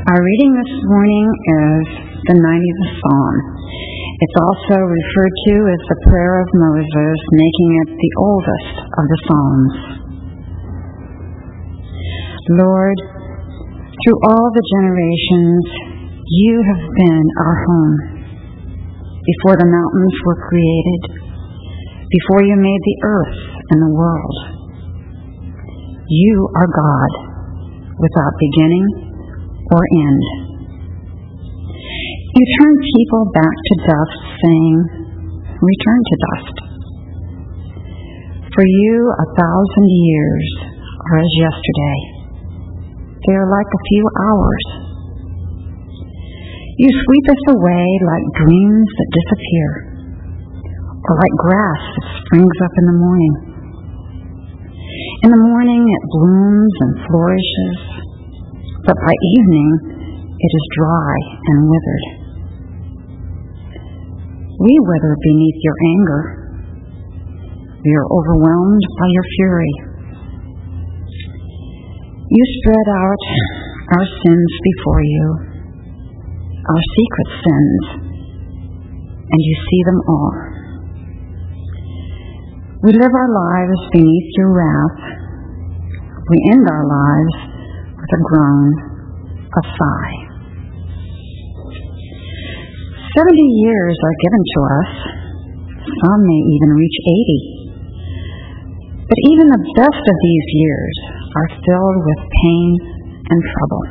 Our reading this morning is the 90th Psalm. It's also referred to as the Prayer of Moses, making it the oldest of the Psalms. Lord, through all the generations, you have been our home. Before the mountains were created, before you made the earth and the world, you are God, without beginning or end. You turn people back to dust, saying, return to dust. For you 1,000 years are as yesterday. They are like a few hours. You sweep us away like dreams that disappear, or like grass that springs up in the morning. In the morning it blooms and flourishes, but by evening it is dry and withered. We wither beneath your anger. We are overwhelmed by your fury. You spread out our sins before you, our secret sins, and you see them all. We live our lives beneath your wrath. We end our lives with a groan, a sigh. 70 years are given to us. Some may even reach 80. But even the best of these years are filled with pain and trouble.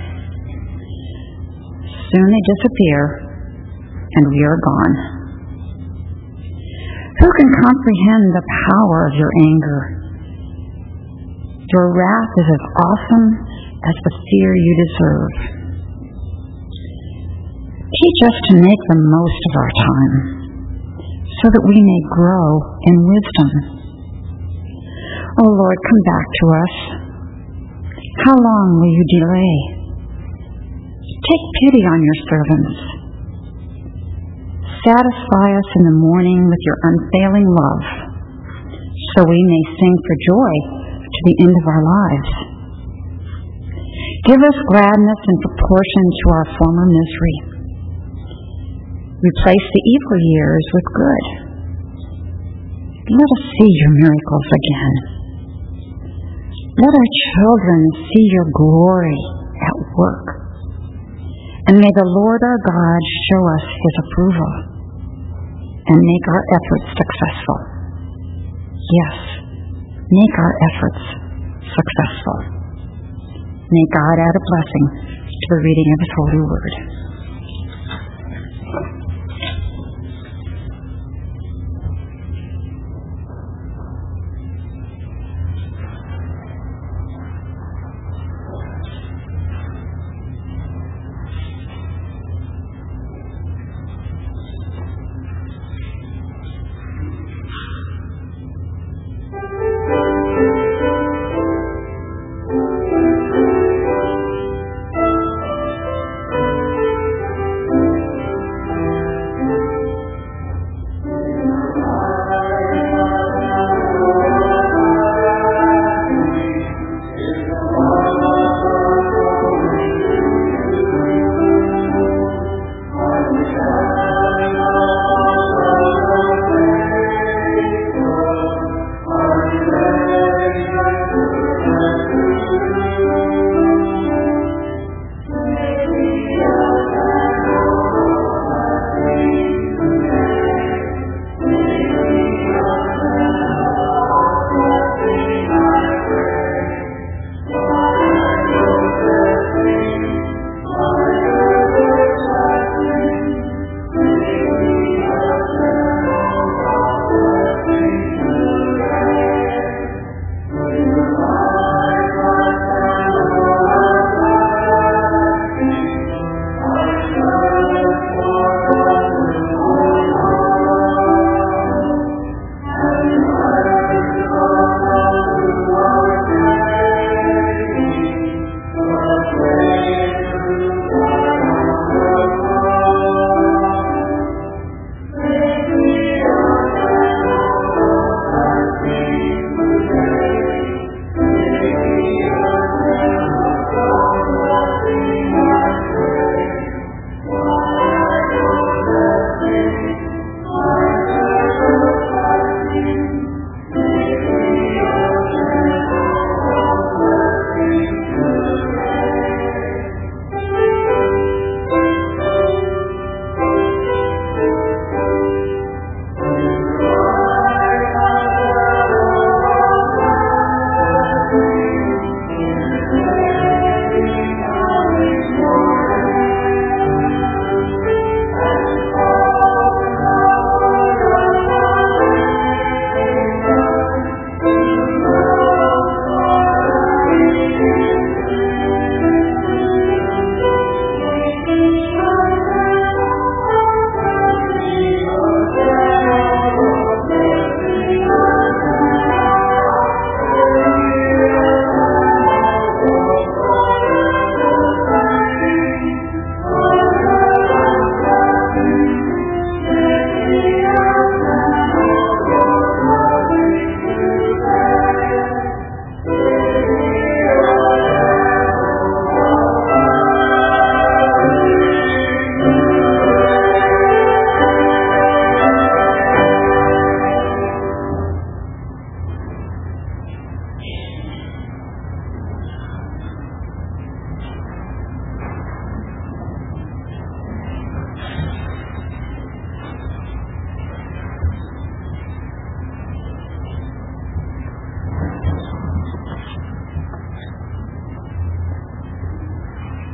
Soon they disappear, and we are gone. Who can comprehend the power of your anger? Your wrath is as awesome as the fear you deserve. Teach us to make the most of our time, so that we may grow in wisdom. O Lord, come back to us. How long will you delay? Take pity on your servants. Satisfy us in the morning with your unfailing love, so we may sing for joy to the end of our lives. Give us gladness in proportion to our former misery. Replace the evil years with good. Let us see your miracles again. Let our children see your glory at work. And may the Lord our God show us his approval and make our efforts successful. Yes, make our efforts successful. May God add a blessing to the reading of his holy word.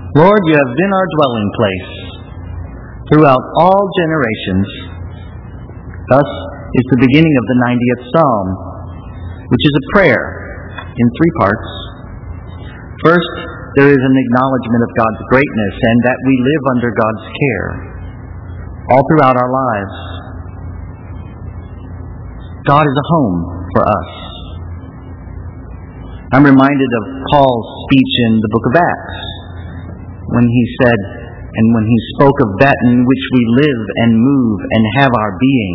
Lord, you have been our dwelling place throughout all generations. Thus is the beginning of the 90th Psalm, which is a prayer in 3 parts. First, there is an acknowledgement of God's greatness and that we live under God's care all throughout our lives. God is a home for us. I'm reminded of Paul's speech in the book of Acts when he said, and when he spoke of that in which we live and move and have our being.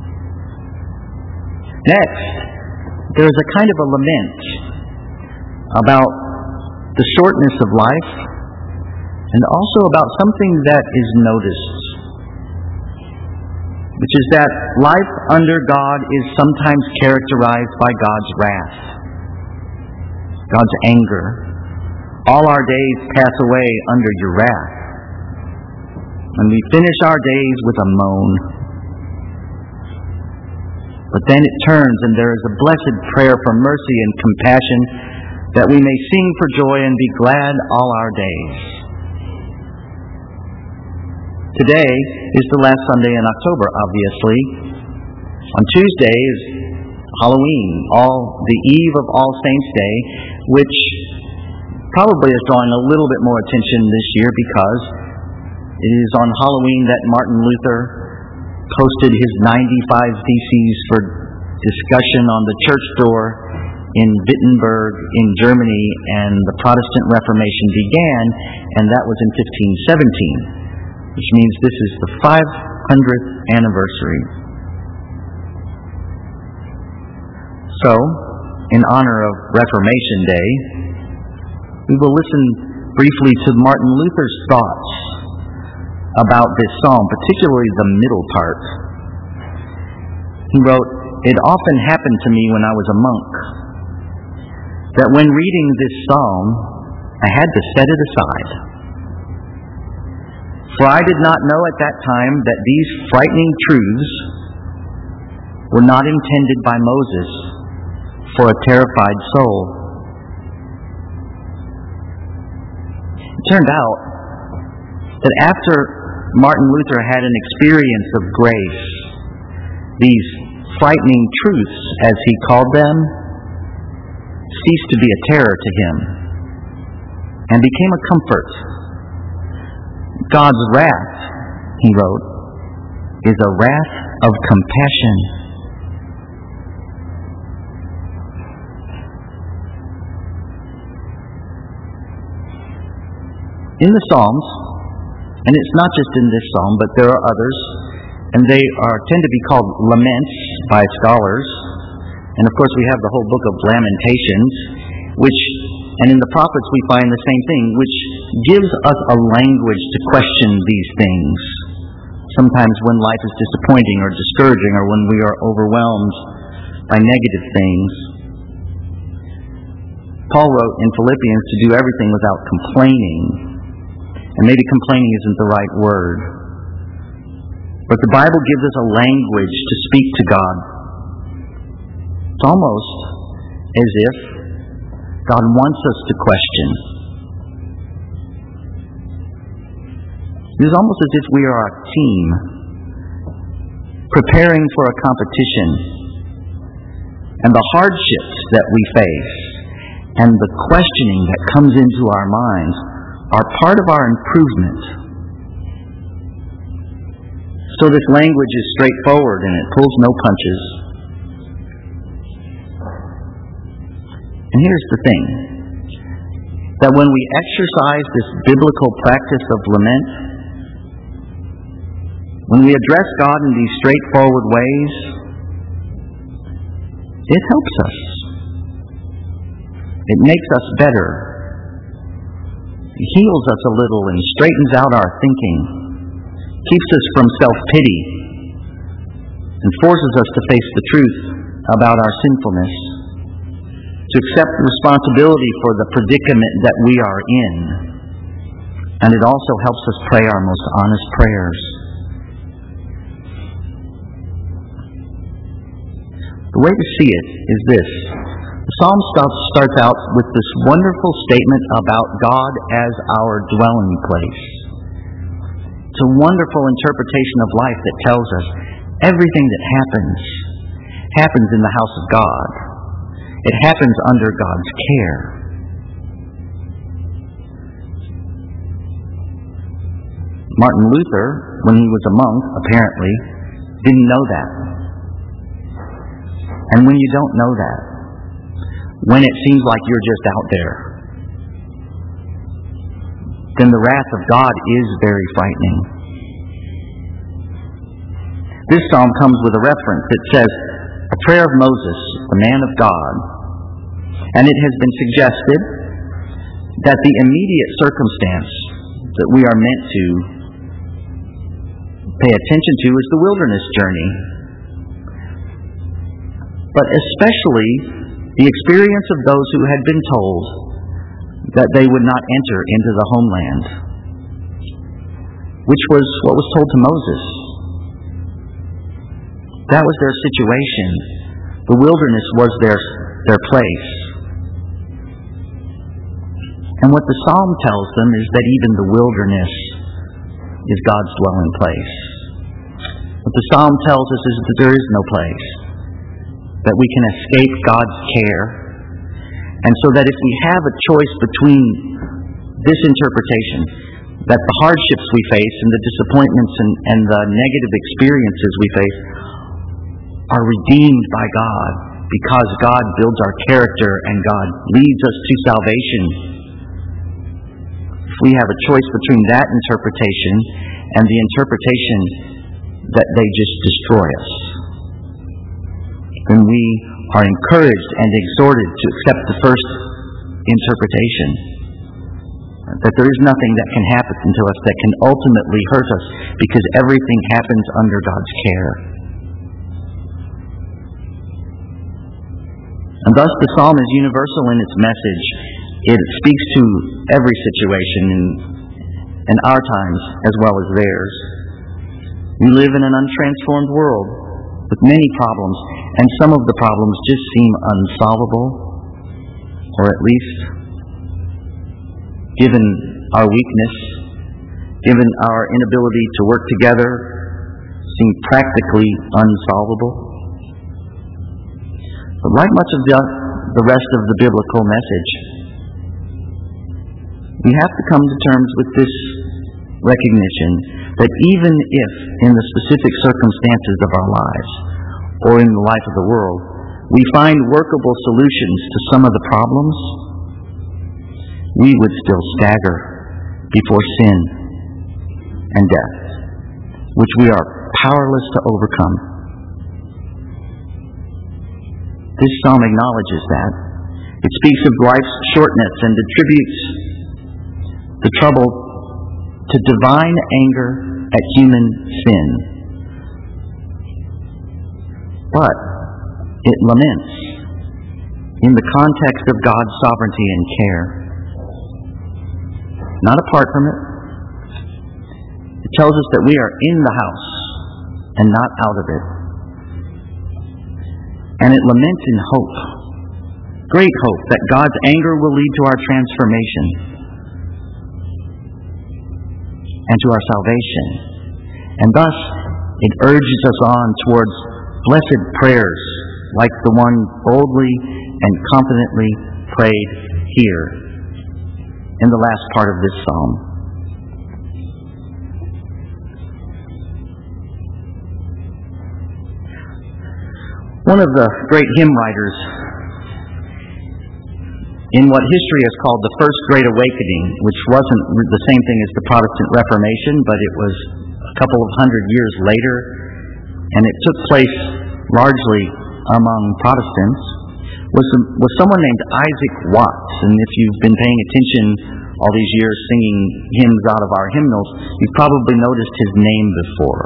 Next, there is a kind of a lament about the shortness of life and also about something that is noticed, which is that life under God is sometimes characterized by God's wrath, God's anger. All our days pass away under your wrath, and we finish our days with a moan. But then it turns and there is a blessed prayer for mercy and compassion, that we may sing for joy and be glad all our days. Today is the last Sunday in October, obviously. On Tuesday is Halloween, the eve of All Saints' Day, which probably is drawing a little bit more attention this year because it is on Halloween that Martin Luther posted his 95 Theses for discussion on the church door in Wittenberg in Germany, and the Protestant Reformation began, and that was in 1517, which means this is the 500th anniversary. So, in honor of Reformation Day, we will listen briefly to Martin Luther's thoughts about this psalm, particularly the middle part. He wrote, "It often happened to me when I was a monk that when reading this psalm, I had to set it aside. For I did not know at that time that these frightening truths were not intended by Moses for a terrified soul." It turned out that after Martin Luther had an experience of grace, these frightening truths, as he called them, ceased to be a terror to him and became a comfort. God's wrath, he wrote, is a wrath of compassion. In the Psalms, and it's not just in this psalm, but there are others, and they tend to be called laments by scholars. And of course we have the whole book of Lamentations, and in the prophets we find the same thing, which gives us a language to question these things. Sometimes when life is disappointing or discouraging, or when we are overwhelmed by negative things. Paul wrote in Philippians to do everything without complaining. And maybe complaining isn't the right word. But the Bible gives us a language to speak to God. It's almost as if God wants us to question. It is almost as if we are a team preparing for a competition. And the hardships that we face and the questioning that comes into our minds are part of our improvement. So this language is straightforward and it pulls no punches. And here's the thing, that when we exercise this biblical practice of lament, when we address God in these straightforward ways, it helps us. It makes us better. It heals us a little and straightens out our thinking, keeps us from self-pity, and forces us to face the truth about our sinfulness, to accept responsibility for the predicament that we are in. And it also helps us pray our most honest prayers. The way to see it is this. The psalm starts out with this wonderful statement about God as our dwelling place. It's a wonderful interpretation of life that tells us everything that happens in the house of God. It happens under God's care. Martin Luther, when he was a monk, apparently, didn't know that. And when you don't know that, when it seems like you're just out there, then the wrath of God is very frightening. This psalm comes with a reference. It says, a prayer of Moses, the man of God. And it has been suggested that the immediate circumstance that we are meant to pay attention to is the wilderness journey. But especially the experience of those who had been told that they would not enter into the homeland, which was what was told to Moses. That was their situation. The wilderness was their place. And what the psalm tells them is that even the wilderness is God's dwelling place. What the psalm tells us is that there is no place that we can escape God's care. And so that if we have a choice between this interpretation, that the hardships we face and the disappointments and the negative experiences we face are redeemed by God because God builds our character and God leads us to salvation. If we have a choice between that interpretation and the interpretation that they just destroy us, then we are encouraged and exhorted to accept the first interpretation, that there is nothing that can happen to us that can ultimately hurt us because everything happens under God's care. And thus the psalm is universal in its message. It speaks to every situation in our times as well as theirs. We live in an untransformed world with many problems, and some of the problems just seem unsolvable, or at least, given our weakness, given our inability to work together, seem practically unsolvable. But like much of the rest of the biblical message, we have to come to terms with this recognition that even if in the specific circumstances of our lives or in the life of the world we find workable solutions to some of the problems, we would still stagger before sin and death, which we are powerless to overcome. This psalm acknowledges that. It speaks of life's shortness and attributes the trouble to divine anger at human sin. But it laments in the context of God's sovereignty and care. Not apart from it. It tells us that we are in the house and not out of it. And it laments in hope, great hope, that God's anger will lead to our transformation and to our salvation. And thus, it urges us on towards blessed prayers like the one boldly and confidently prayed here in the last part of this psalm. One of the great hymn writers in what history has called the First Great Awakening, which wasn't the same thing as the Protestant Reformation, but it was a couple of hundred years later, and it took place largely among Protestants, was someone named Isaac Watts. And if you've been paying attention all these years singing hymns out of our hymnals, you've probably noticed his name before.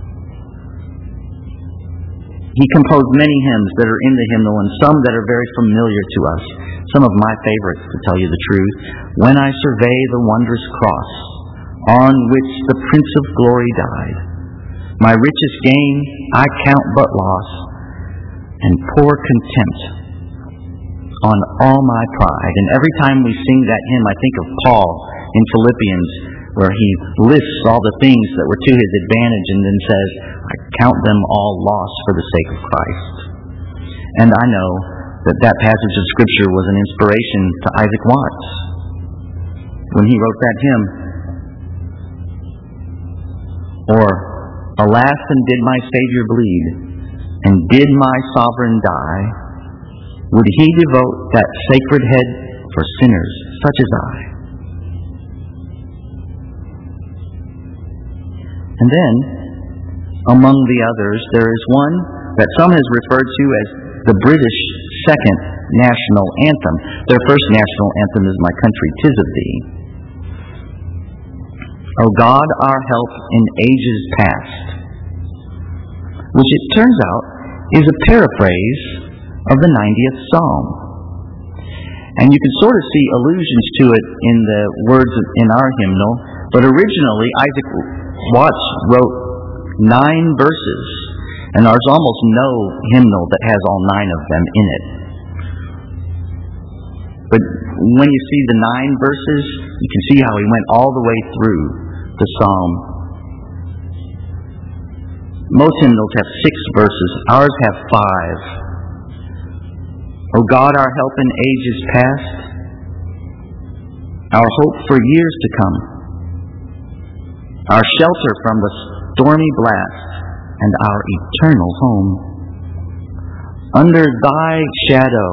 He composed many hymns that are in the hymnal and some that are very familiar to us. Some of my favorites, to tell you the truth. When I survey the wondrous cross on which the Prince of Glory died, my richest gain I count but loss, and pour contempt on all my pride. And every time we sing that hymn, I think of Paul in Philippians, where he lists all the things that were to his advantage and then says, I count them all lost for the sake of Christ. And I know that passage of Scripture was an inspiration to Isaac Watts when he wrote that hymn. Or, alas, and did my Savior bleed, and did my Sovereign die, would he devote that sacred head for sinners such as I? And then, among the others, there is one that some has referred to as the British second national anthem. Their first national anthem is My Country 'Tis of Thee. O God, our help in ages past, which it turns out is a paraphrase of the 90th Psalm. And you can sort of see allusions to it in the words in our hymnal, but originally Isaac Watts wrote 9 verses, and there's almost no hymnal that has all 9 of them in it. But when you see the 9 verses, you can see how he went all the way through the psalm. Most hymnals have 6 verses. Ours have 5. O God, our help in ages past, our hope for years to come, our shelter from the stormy blast, and our eternal home. Under thy shadow,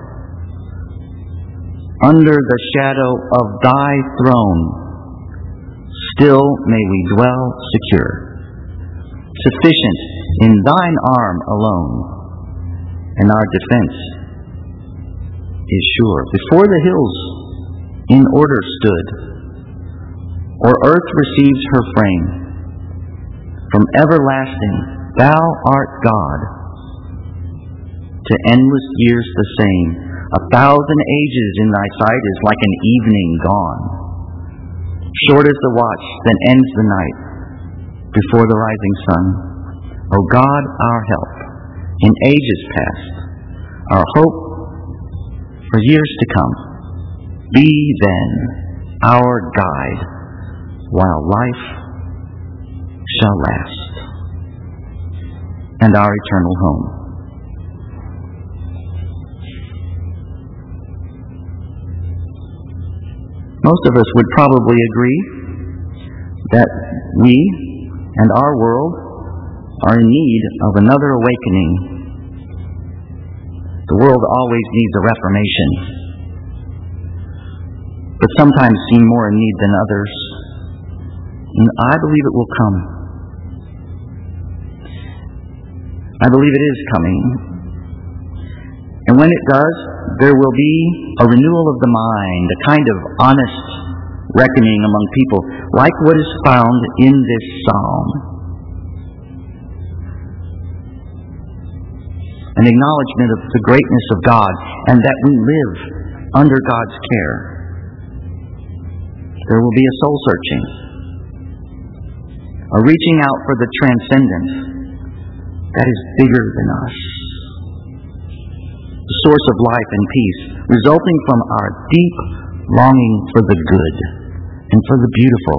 under the shadow of thy throne, still may we dwell secure, sufficient in thine arm alone, and our defense is sure. Before the hills in order stood, or earth receives her frame, from everlasting thou art God, to endless years the same. 1,000 ages in thy sight is like an evening gone. Short is the watch, then ends the night, before the rising sun. O God, our help in ages past, our hope for years to come, be then our guide, while life shall last, and our eternal home. Most of us would probably agree that we and our world are in need of another awakening. The world always needs a reformation, but sometimes seem more in need than others. And I believe it will come. I believe it is coming. And when it does, there will be a renewal of the mind, a kind of honest reckoning among people, like what is found in this psalm. An acknowledgement of the greatness of God and that we live under God's care. There will be a soul searching, a reaching out for the transcendent that is bigger than us, the source of life and peace, resulting from our deep longing for the good and for the beautiful.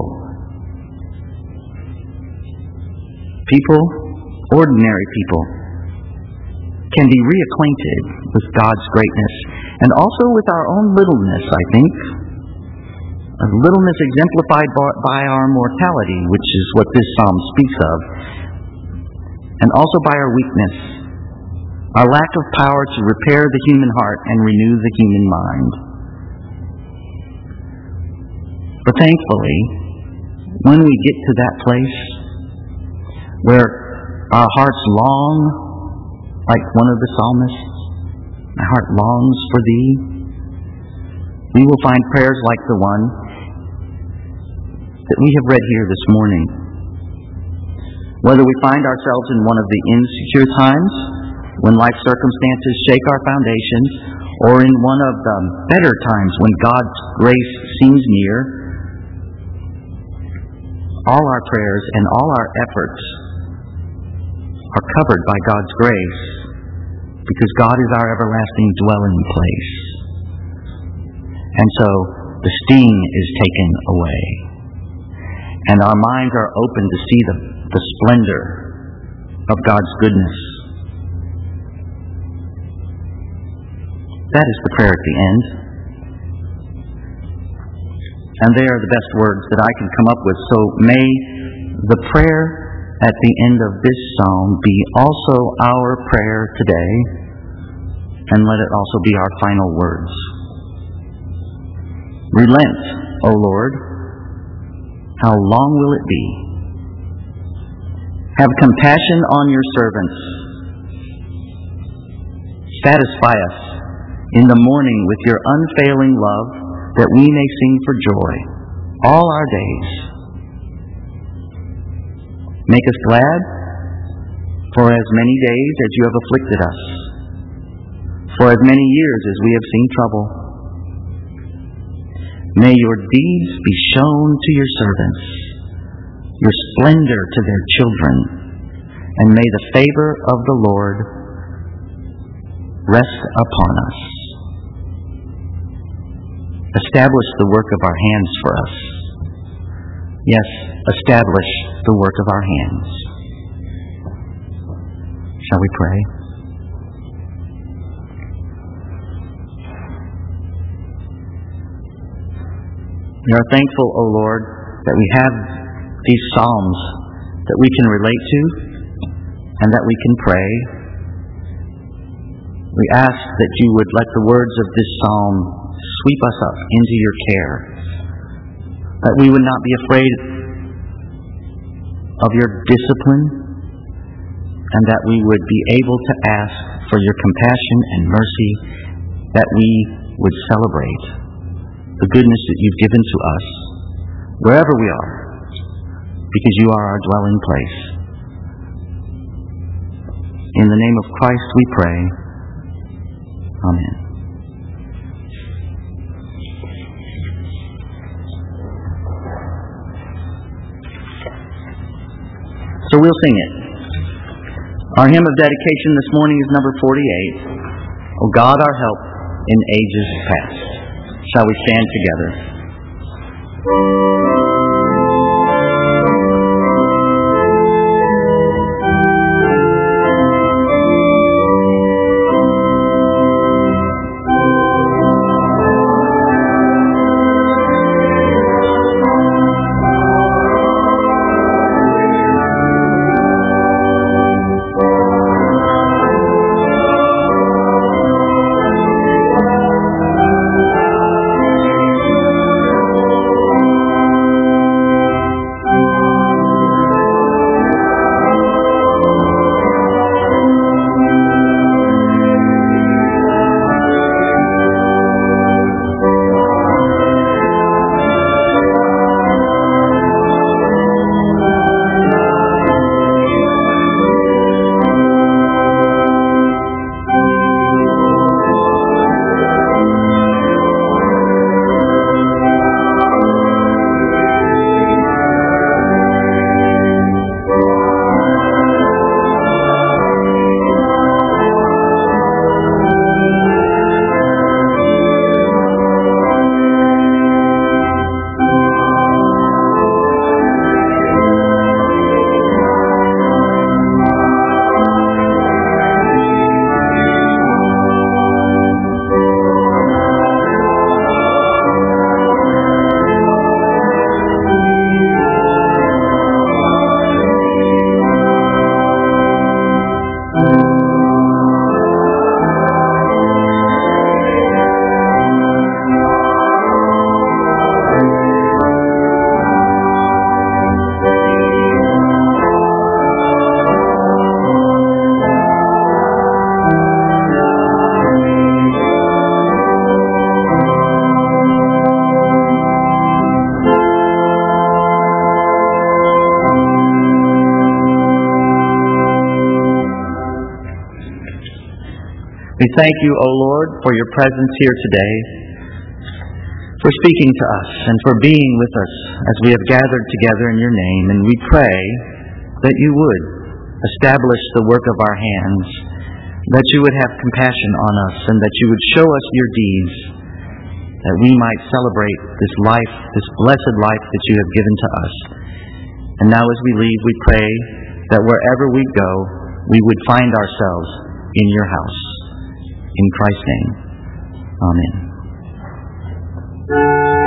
People, ordinary people, can be reacquainted with God's greatness and also with our own littleness, I think. A littleness exemplified by our mortality, which is what this psalm speaks of, and also by our weakness, our lack of power to repair the human heart and renew the human mind. But thankfully, when we get to that place where our hearts long, like one of the psalmists, my heart longs for thee, we will find prayers like the one that we have read here this morning. Whether we find ourselves in one of the insecure times, when life circumstances shake our foundations, or in one of the better times when God's grace seems near, all our prayers and all our efforts are covered by God's grace, because God is our everlasting dwelling place. And so the sting is taken away. And our minds are open to see the splendor of God's goodness. That is the prayer at the end. And they are the best words that I can come up with. So may the prayer at the end of this psalm be also our prayer today, and let it also be our final words. Relent, O Lord. How long will it be? Have compassion on your servants. Satisfy us in the morning with your unfailing love, that we may sing for joy all our days. Make us glad for as many days as you have afflicted us, for as many years as we have seen trouble. May your deeds be shown to your servants, your splendor to their children, and may the favor of the Lord rest upon us. Establish the work of our hands for us. Yes, establish the work of our hands. Shall we pray? We are thankful, O Lord, that we have these psalms that we can relate to and that we can pray. We ask that you would let the words of this psalm sweep us up into your care, that we would not be afraid of your discipline, and that we would be able to ask for your compassion and mercy, that we would celebrate the goodness that you've given to us wherever we are, because you are our dwelling place. In the name of Christ we pray. Amen. So we'll sing it. Our hymn of dedication this morning is number 48, O God our help in ages past. Shall we stand together? We thank you, O Lord, for your presence here today, for speaking to us and for being with us as we have gathered together in your name. And we pray that you would establish the work of our hands. that you would have compassion on us, and that you would show us your deeds, that we might celebrate this life, this blessed life that you have given to us. And now as we leave, we pray that wherever we go, we would find ourselves in your house. In Christ's name, amen.